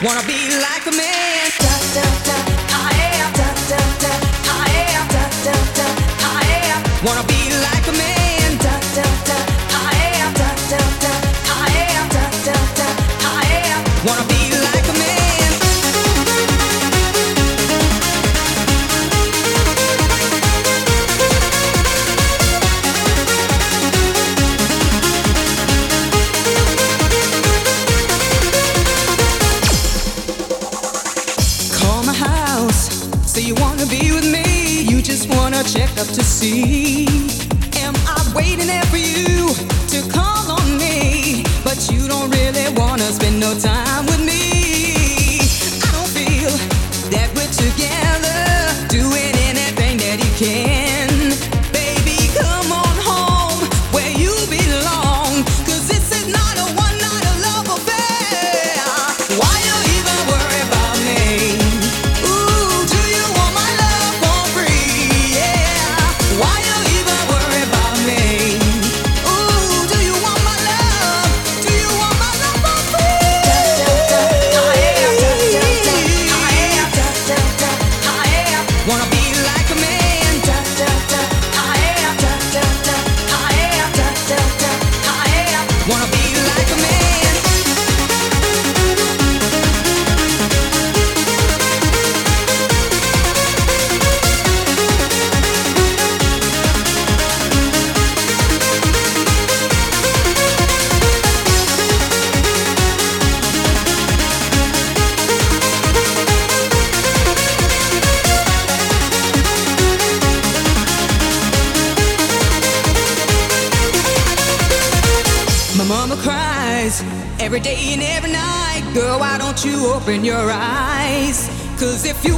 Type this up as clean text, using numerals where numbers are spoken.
Wanna be like a man. Da, da, da, I am. Da, da, da, I am. Da, da, da, I am. Wanna be like a man. Da, da, da, I am. Da, da, da, I am. Da, da, da, I am. Wanna be like a man. Check up to see, am I waiting there for you to call on me? But you don't really wanna spend no time with me. I don't feel that we're together, doing anything that you can. Baby, come on home where you belong, 'cause this is not a one-night love affair. Why you even worry about me? Ooh, do you want my love for free? Why you even worry about me? Ooh, do you want my love? Do you want my love for free? Da, da, da, I am. Da, da, da, I am. Da, da, da, I am. Wanna be like a man. Da, da, da, I am. Da, da, da, I am. Da, da, da, I am. Wanna be like a man. My mama cries every day and every night. Girl, why don't you open your eyes? 'Cause if you